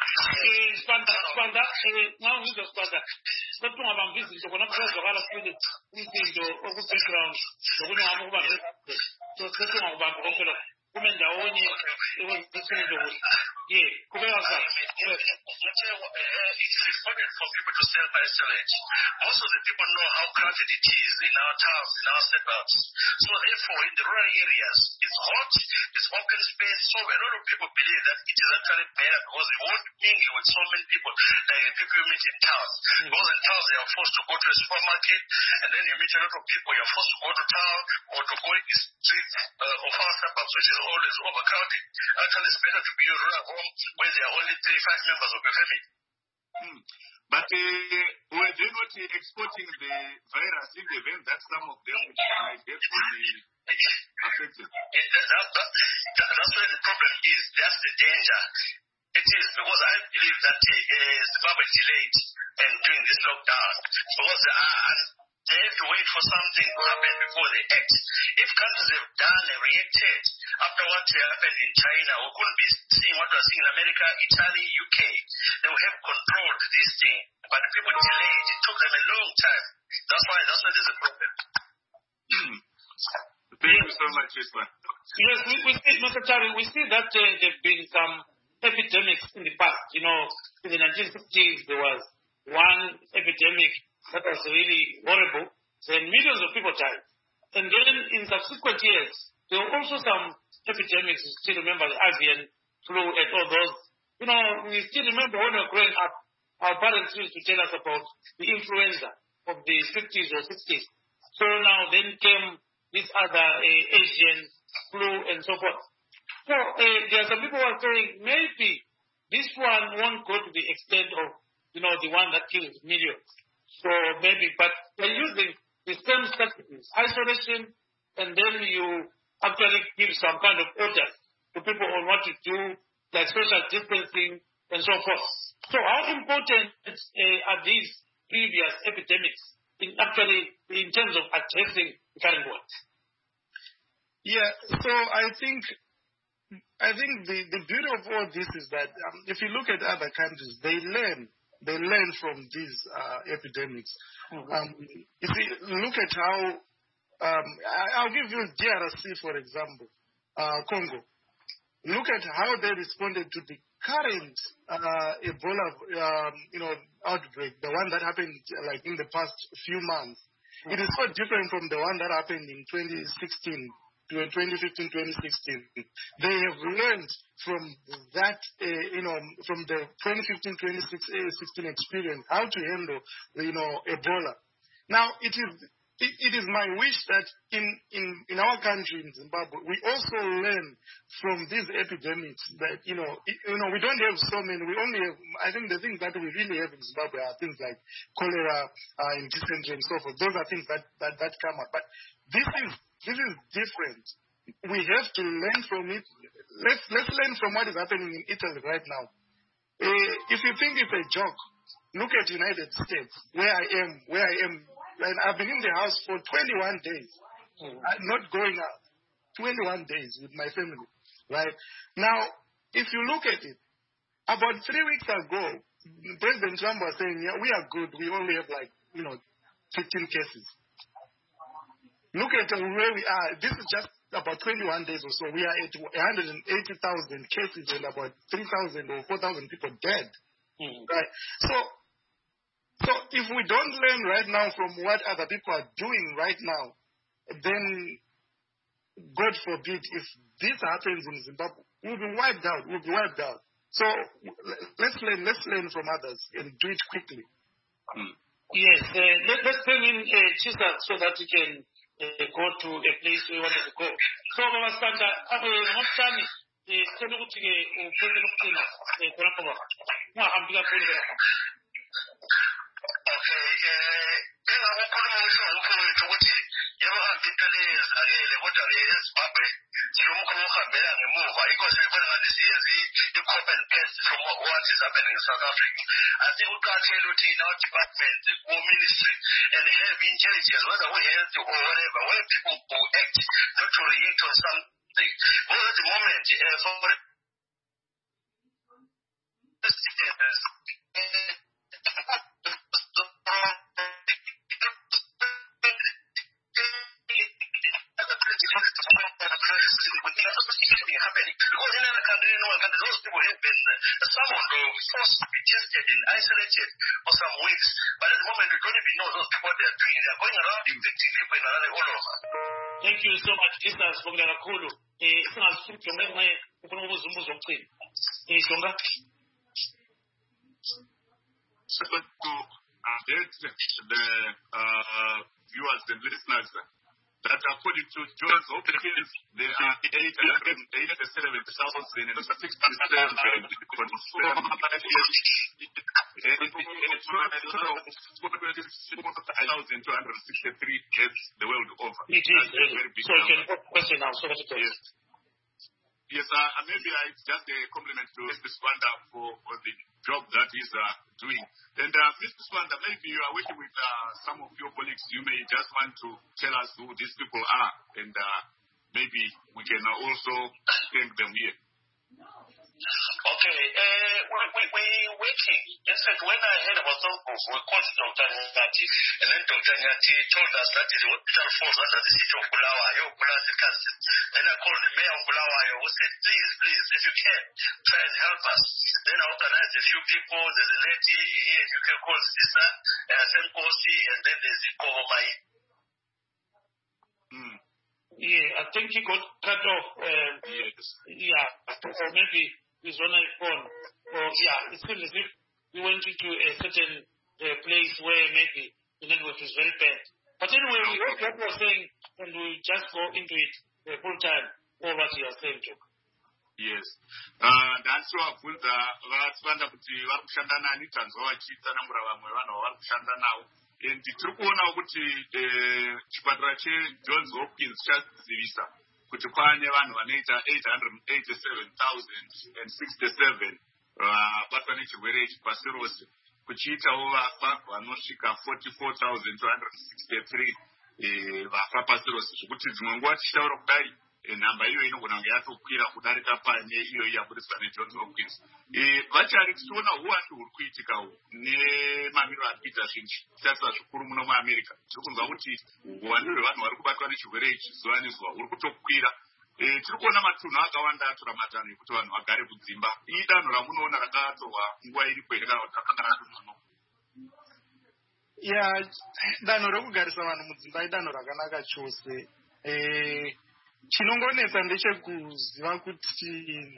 now we just Spanda. Stop talking about business. So when I'm going to go out of the background, so we don't have over. So stop talking about women that only it was yeah, it's important for people to self-isolate. Most of the people know how crowded it is in our towns, in our suburbs. So therefore, in the rural areas, it's hot, it's open space. So a lot of people believe that it is actually better because they won't mingle with so many people like the people you meet in towns. Because in towns, they are forced to go to a supermarket, and then you meet a lot of people, you're forced to go to town or to go in the streets of our suburbs, which is always overcrowded. Actually, it's better to be in a rural home where there are only 3-5 members of your family. But were they not exporting the virus in the event that some of them might get affected? That's where the problem is. That's the danger. It is because I believe that Zimbabwe delayed and during this lockdown because they have to wait for something to happen before they act. If countries have done and reacted after what happened in China, we couldn't be seeing what we're seeing in America, Italy, UK. They will have controlled this thing. But people delayed. It took them a long time. That's why there's a problem. Thank you so much, Isma. Yes, we see that there have been some epidemics in the past. In the 1960s, there was one epidemic that was really horrible. Then millions of people died. And then in subsequent years, there were also some epidemics. You still remember the avian flu and all those. We still remember when we were growing up, our parents used to tell us about the influenza of the 50s or 60s. So now then came this other Asian flu and so forth. So there are some people who are saying maybe this one won't go to the extent of, the one that kills millions. So maybe, but they're using the same strategies, isolation, and then you actually give some kind of order to people on what to do, like social distancing and so forth. So how important are these previous epidemics in terms of addressing the current world? Yeah, so I think the beauty of all this is that if you look at other countries, they learn from these epidemics. You see, look at how I'll give you DRC, for example, Congo. Look at how they responded to the current Ebola outbreak, the one that happened like in the past few months. It is so different from the one that happened in 2016. 2015, 2016. They have learned from that, from the 2015, 2016 experience, how to handle, Ebola. Now, it is my wish that in our country, in Zimbabwe, we also learn from these epidemics that, we don't have so many. We only have, I think the things that we really have in Zimbabwe are things like cholera and dysentery and so forth. Those are things that come up. But this is different. We have to learn from it. Let's learn from what is happening in Italy right now. If you think it's a joke, look at United States, where I am. And I've been in the house for 21 days, not going out. 21 days with my family, right? Now, if you look at it, about 3 weeks ago, President Trump was saying, yeah, we are good. We only have 15 cases. Look at where we are. This is just about 21 days or so. We are at 180,000 cases and about 3,000 or 4,000 people dead. Right? So if we don't learn right now from what other people are doing right now, then God forbid if this happens in Zimbabwe, we'll be wiped out. So let's learn from others and do it quickly. Yes, let's bring in Chisa so that we can go to a place we want to go. So, Baba Sanda, Mastani, tell me and have intelligence, whether we have or whatever, where people will act not to react on something. But at the moment, because in other countries, those people have been, some of them forced to be tested and isolated for some weeks. But at the moment, we don't even know those people what they are doing. They are going around infecting people in all over. Thank you so much, Jesus, for the call. So to update the viewers and listeners that according to Johns Hopkins, there are 887,667 deaths the world over. It is very big. So you can question now. So Yes, maybe it's just a compliment to Mr. Swanda for the job that he's doing. And Mr. Swanda, maybe you are working with some of your colleagues. You may just want to tell us who these people are, and maybe we can also thank them here. Okay, we're working. In fact, when I heard about those books, we called Dr. Nyati, and then Dr. Nyati told us that the hospital falls under the city of Bulawayo, Council. Then I called the mayor of Bulawayo, who said, please, if you can, try and help us. Then I organized a few people. There's a lady here, you can call Sister Senkosi, and then there's Ikomai. Yeah, I think he got cut off. Yes. Yeah, or maybe he's on a phone. Or it seems as if we went into a certain place where maybe the network is very bad. But anyway, we heard what you are saying, and we just go into it full time. All what you are saying, Joe. Yes. Ndandisovabvunza vatsvanda kuti vari kushanda nani tanzwa vachitsanangura vamwe vanhu vavari kushanda navo. And tiri kuonawo kuti chipatara cheJohns Hopkins chazivisa kuti kwaane vanhu vanoita 887,067 vabatwa nechirwere ichi pasi rose, kuchiitawo vafa vanosvika 44,263 vafa pasirosi zvekuti dzimwe nguva tichitaura kudai nhamba iyo inogona kunge yatokwira kudarika pane iyo yabudiswa neJohns Hopkins. Vachari tichiona uwandu huri kuitika nemamiriro ari kuita zvinhu zvikuru muno muAmerica. Tiri kunzwa kuti uwandu hwevanhu vari kubatwa nechirwere ichi zuva nezuva huri kutokwira. Tiri kuona matunhu akawanda atora matanho ekuti vanhu vagare kudzimba. Idanho ramunoona rakatorwa nguva iripo here kana kuti rakanga ratonwa? Danho rokugarisa vanhu mudzimba idanho rakanaka chose. Chinongonetsa ndechekuziva kuti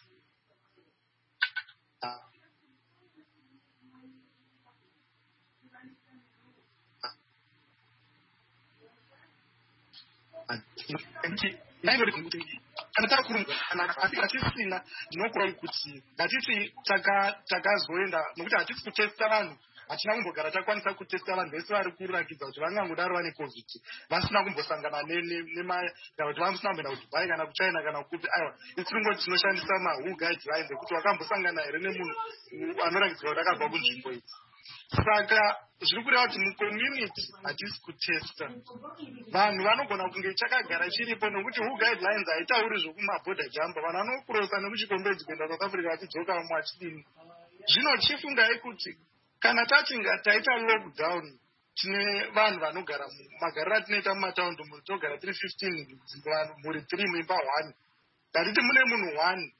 hatisina ndinokurai kuti ngatiti takazoenda nokuti hatisi kutesta vanhu, hatina kumbogara takwanisa kutesta vanhu vese vari kurakidza kuti vangangodaro vane covid vasina kumbosangana kuti vamusina kumboenda kuDubai kana kuChina kana kupi. Aiwa, isingoti tinoshandisa who guidelines ekuti wakambosangana here nemunhu anorakidzwa kuti akabva kunzvimbo idzi. Saka zviri kureva kuti mucommunity hatisi kutesta vanhu, vanogona kunge chakagara chiripo nokuti who guidelines haitauri zvokumaboda jamba, vanhu vanokurosa nekuchikombedzi kuenda South Africa vachidzoka vamwe vachidini. Zvino chifungai kuti kana tatinga taita lockdown tine vanhu vanogara magariro atinoita mumataundi togara 315 muri 3 muimba 1, ngatiti mune munhu 1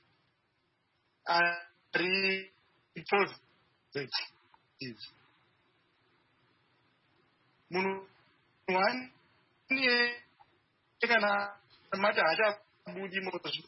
ari positive, munhu 1 niye kana mata hachabudi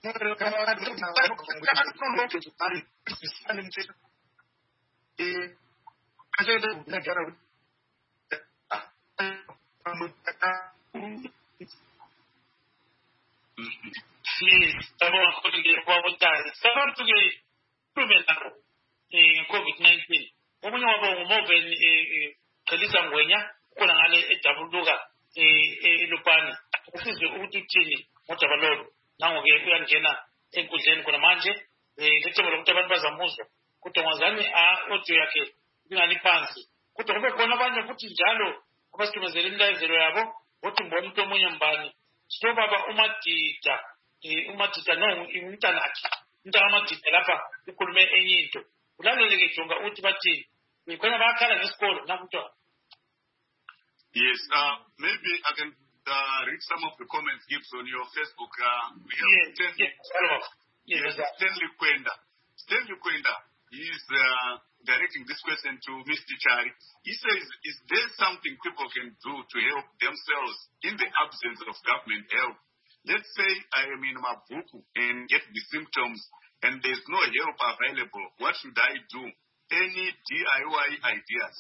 COVID-19 omunye wabo nguMoven Khalisa Ngwenya khona ngale edabuluka eLupane. Usizwe ukuthi uthini ngoJabalolo nangoke uyangena enkundleni khona manje ngethemba lokuthi abantu bazamuzwa kodwa ngwazani audio yakhe ingani phansi, kodwa kube khona abanye futhi njalo abasitumezele imlayezelo yabo othi mbona umuntu omunye mbani sobaba uMadida no umntanakhe umntana kaMadida lapha ukhulume enye into ulalele-ke jonga uthi bathini khona bayakhala ngesikolo nakuthiwa. Yes, maybe I can read some of the comments Gibbs on your Facebook. We have Stanley Kwenda. Stanley Kwenda is directing this question to Mr. Chari. He says, is there something people can do to help themselves in the absence of government help? Let's say I am in Mabuku and get the symptoms and there's no help available. What should I do? Any DIY ideas?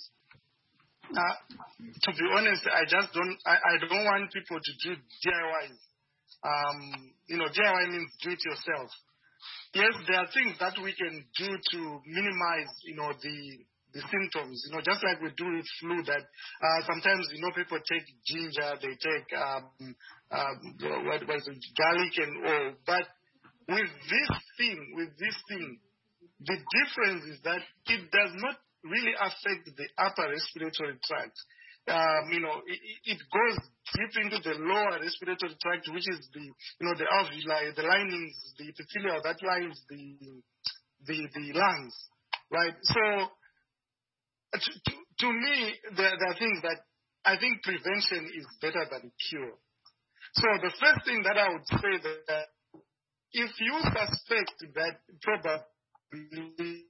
To be honest, I don't want people to do DIYs. DIY means do it yourself. Yes, there are things that we can do to minimize, the symptoms. Just like we do with flu, that sometimes people take ginger, they take garlic and all. But with this thing, the difference is that it does not really affect the upper respiratory tract. It goes deep into the lower respiratory tract, which is the alveoli, the linings, the epithelial that lines the lungs, right? So, to me, there are things that I think prevention is better than cure. So the first thing that I would say that if you suspect that probably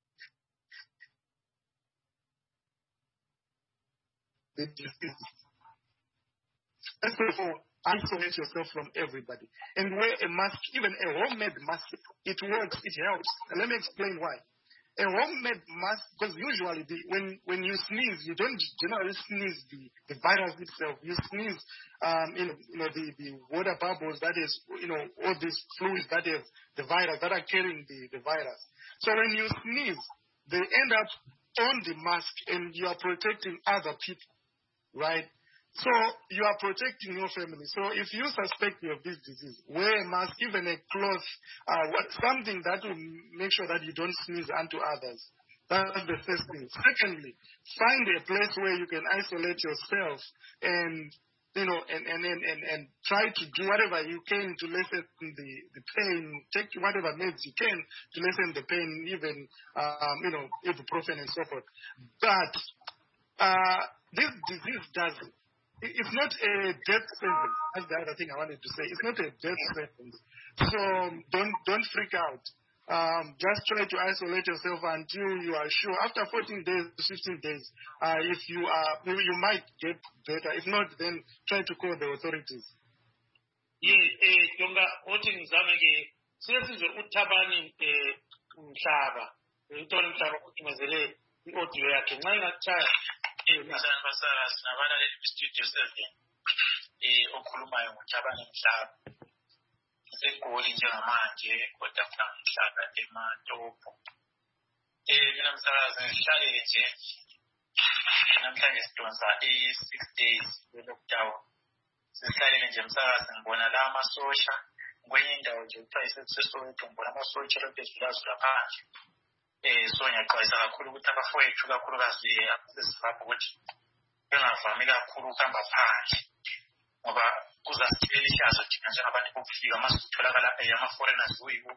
the disease, first of all, isolate yourself from everybody and wear a mask, even a homemade mask. It works, it helps. And let me explain why. A homemade mask, because usually when you sneeze, you don't generally sneeze the virus itself. You sneeze, the water bubbles, that is, all these fluids that is the virus, that are carrying the virus. So when you sneeze, they end up on the mask and you are protecting other people, right? So you are protecting your family. So if you suspect you have this disease, wear a mask, even a cloth, something that will make sure that you don't sneeze onto others. That's the first thing. Secondly, find a place where you can isolate yourself and and try to do whatever you can to lessen the pain. Take whatever meds you can to lessen the pain, even ibuprofen and so forth. But this disease it's not a death sentence. That's the other thing I wanted to say. It's not a death sentence. So don't freak out. Just try to isolate yourself until you are sure. After 14 days, 15 days, if you might get better. If not, then try to call the authorities. Jonga, voting Zamagi, seriously, Utabani, Mshaba, Uton Mshaba, Mazere, the audio, Nina Child. Masaras, Navana, studio serving Okuluma, Utabani Mshaba. Enkuli njengamanje kodwa mhlaka emadolobho namhlanje ngihlale nje namhlanje sidonsa 6 days lockdown sihlalele nje msakazi ngibona la amasosha kwenye indawo nje kuthiwa iseSoweto ngibona amasosha lapho ezulazo laphandle so ngiyaxwayisa kakhulu ukuthi abafowethu kakhulukazi abasesibhabha ukuthi bengavami kakhulu ukuhamba phandle ngoba kuzasithela ihlazo thina njengabantu bokufika masitholakala ama-foreigners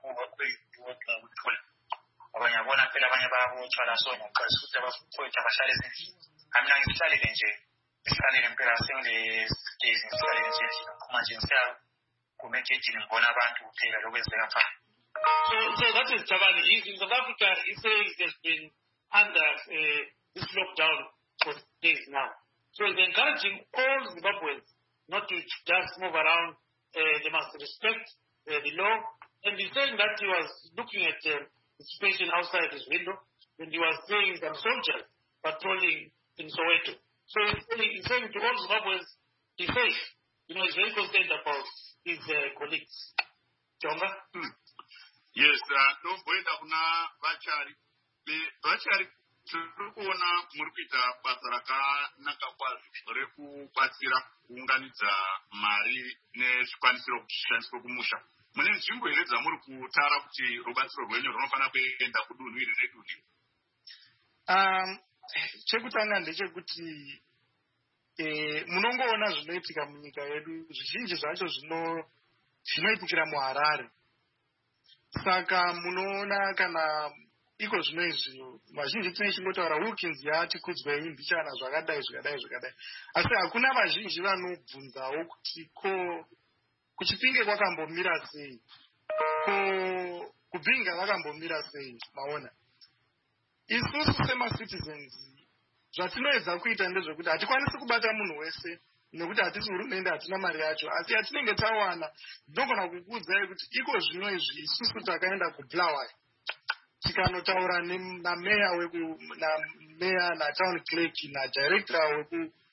ukuthola ngoba ngiyabona phela abanye bayabotshwa la so ngiyaxwayisa ukuthi abafowethu abahlale ezindlini mina ngihlalele nje ngihlalele impela sengile-days ngihlalele nje ngiphuma nje ngisiya kumejejini ngibona abantu kuphela lokwenzeka phandle. So that is Tabani. In South Africa, it says it has been under this lockdown for days now. So it's encouraging all Zimbabweans not to just move around. They must respect the law. And he's saying that he was looking at the situation outside his window when he was seeing some soldiers patrolling in Soweto. So he's saying to all Zimbabweans, be safe. He's very concerned about his colleagues. Jonga? Yes, ndomboenda kuna vachari tiri kuona muri kuita basa rakanaka kwazvo rekubatsira kuunganidza mari nezvikwanisiro kushandiswa kumusha. Mune nzvimbo here dzamuri kutara kuti rubatsiro rwenyu runofanira kuenda kudunhu iri nedunhu? Chekutanga ndechekuti munongoona zvinoitika munyika yedu zvizhinji zvacho zvinoitikira muHarare. Saka munoona kana iko zvino izvi vazhinji tinochingotaura Wilkins yatikudzwei mbichana zvakadai. Asi hakuna vazhinji vanobvunzawo kuti ko kuChipinge kwakambomira sei, ko kuBinga vakambomira sei. Maona isusu sema-citizens zvatinoedza kuita ndezvekuti hatikwanisi kubata munhu wese nekuti hatisi hurumende, hatina mari yacho, asi yatinenge tawana ndinogona kukuudzai kuti iko zvino izvi isusu takaenda kuBulawayo tikanotaura nameya natown clerk nadirector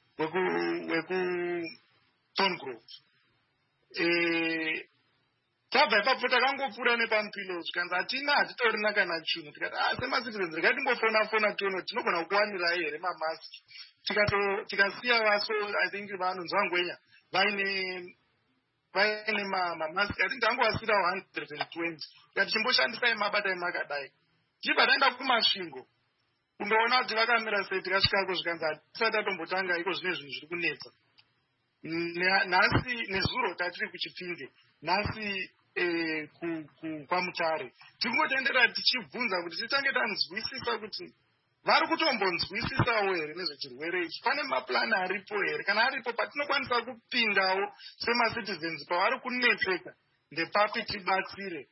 weku tabva ipapo takangopfuura nepamupilo zvikanzi hatitorina kana chinhu. Tikati sema-citizens regai timbofona tione tinogona kuwanira here mamaski. Tikasiya vaso I think vanonzi Vangwenya vaine mamaski. I think tangowasira 120. Tikati chimboshandisai mabatai makadai. Tichibva taenda kumasvingo kundoona kuti vakamira sei. Tikasvikako zvikanzi hatisati tatombotanga iko zvine zvinhu zviri kunetsa. Nhasi nezuro tatiri kuChipinge, nhasi kwaMutare, tingotenderera tichibvunza kuti titange tanzwisisa kuti vari kutombonzwisisawo here nezvechirwere ichi. Pane maplani aripo here? Kana aripo patinokwanisa kupindawo sema-citizens pavari kunetseka ndepapi tibatsire.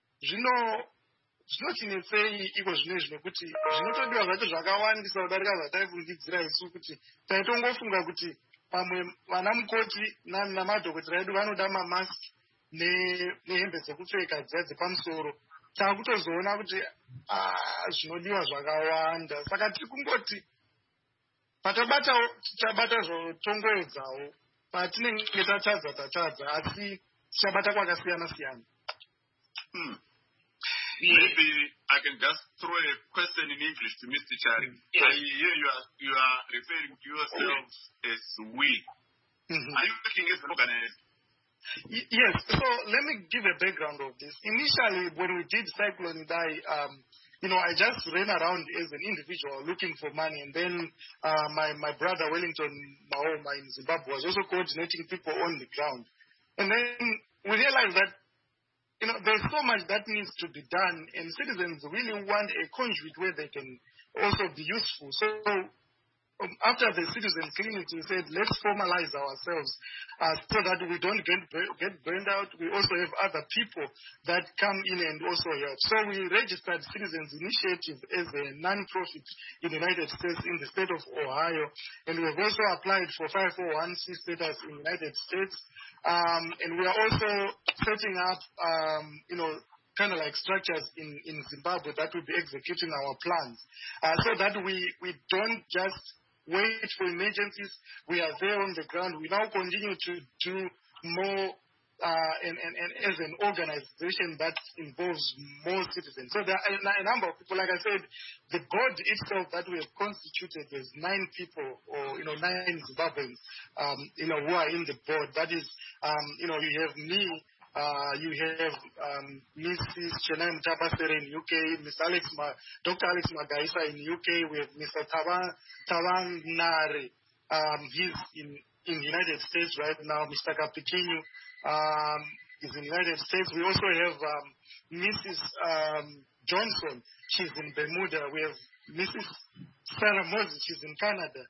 Zvinotinetsei iko zvinezvi nekuti zvinotodiwa zvacho zvakawandisa kudarika zvataifungidzira isu kuti taitongofunga kuti pamwe vana mukoti namadhokotera edu vanoda mamaski nehembe dzekupfeka dziya dzepamusoro. Takutozoona kuti zvinodiwa zvakawanda. Saka tiri kungoti tichabata zvotongoedzawo, patinenge tatadza, asi tichabata kwakasiyana-siyana. Maybe I can just throw a question in English to Mr. Chari. Yes. I hear you are referring to yourselves as we. Are you looking as an organization? Yes. So let me give a background of this. Initially, when we did Cyclone Idai, I just ran around as an individual looking for money. And then my brother, Wellington Mahoma in Zimbabwe, was also coordinating people on the ground. And then we realized that, there's so much that needs to be done, and citizens really want a conduit where they can also be useful. So after the citizen clinic, we said, let's formalize ourselves so that we don't get burned out. We also have other people that come in and also help. So we registered Citizens Initiative as a non-profit in the United States, in the state of Ohio. And we have also applied for 501c status in the United States. And we are also setting up, kind of like structures in Zimbabwe that will be executing our plans so that we don't just wait for emergencies. We are there on the ground. We now continue to do more and as an organization that involves more citizens. So there are a number of people. Like I said, the board itself that we have constituted, there's 9 people or 9 Zimbabweans who are in the board. That is, you have me. You have Mrs. Chenai Mutapasere in UK, Dr. Alex Magaisa in UK. We have Mr. Tawang Nare. He's in the United States right now. Mr. Kapikinyu is in the United States. We also have Mrs. Johnson. She's in Bermuda. We have Mrs. Sarah Moses. She's in Canada.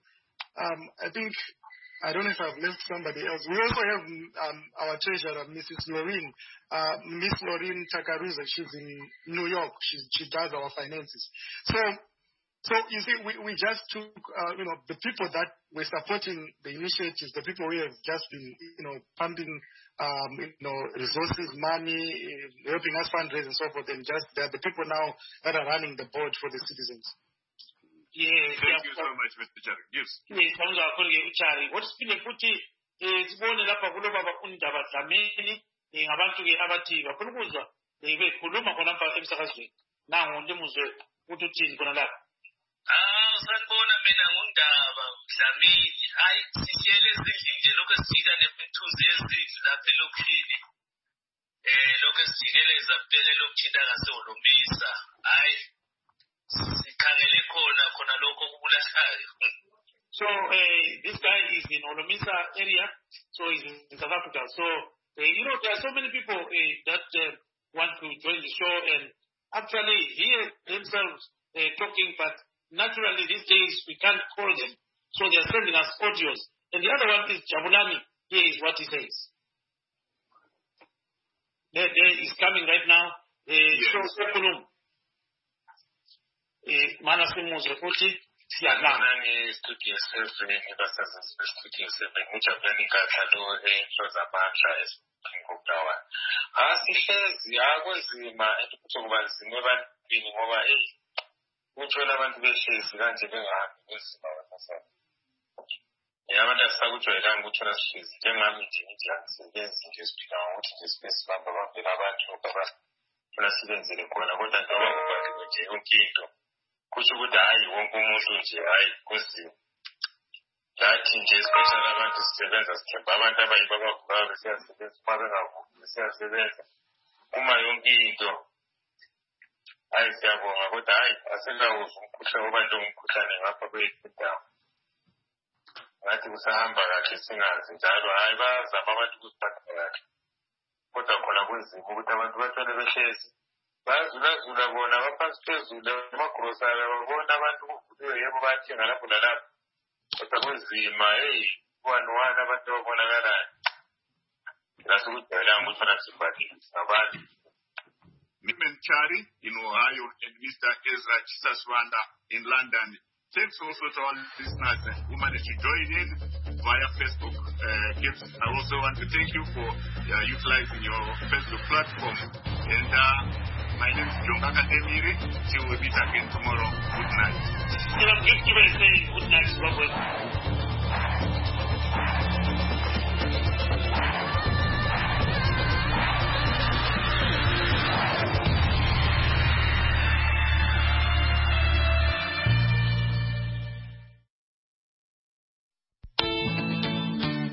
I don't know if I've left somebody else. We also have our treasurer, Mrs. Lorraine, Miss Lorraine Takaruza. She's in New York. She does our finances. So you see, we just took, the people that were supporting the initiatives, the people who have just been, pumping, resources, money, helping us fundraise and so forth, and just they're the people now that are running the board for the citizens. Yes, thank you so much, Mr. Chari. Yes. Yes, Chari. What's been a putty is born up a Kuluma Undaba Samini, in Abantuki Abati, Kuluza, they were Kuluma Konapa Emsakasri. Now on the Muse, Ututin Konada. Sanbona Menamunda, Samini, I see the local cedar and 2 years that they look in. Local cedar is a very look chida as Olomisa. So this guy is in Olomisa area, so he's in South Africa. So there are so many people that want to join the show and actually hear themselves talking, but naturally these days we can't call them, so they're sending us audios. And the other one is Jabulani. Here is what he says. There is coming right now. Show Manasimuze futhi siyadlala studio 7 studio 7 ngijabulani kakhulu ezamandla esingubdawa asihlezi yakwezima ukuba nzima ebantwini ngoba uthola abantu behlezi kanje bengahambi ezima wasasana abantu asakujwayelanga ukuthola sihlezi njengami nje angisebenzi nje siphila ngokuthi nje space bamba bavela abantu abafuna sibenzele khona kodwa njengoba kubantu nje yonke into kusho ukuthi hayi wonke umuntu nje hayi kuzima lathi nje special abantu sisebenza sithemba abantu abayibo abavuka siyasebenza uma bengavuki siyasebenza uma yonke into hayi siyabonga kodwa hayi aselawuza umkhuhlane ngoba nje umkhuhlane ngapha kweyindawo ngathi kusahamba kahle singazi njalo hayi bazama abantu ukuziphatha kahle kodwa khona kunzima ukuthi abantu bathole behlezi bazula bona baphansi phezulu amagrosari babona abantu kuvuliwe yebo bathenga lapho lalapho kodwa kunzima one abantu babonakalayo ngasukujwayelanga ukuthi fana sibhathile ngabantu. Mr. Chari in Ohio and Mr. Ezra Chisaswanda in London. Thanks also to all listeners who managed to join in via Facebook. I also want to thank you for utilizing your Facebook platform. And my name is John Kakademiri. Till we meet again tomorrow. Good night. Good night, Robert.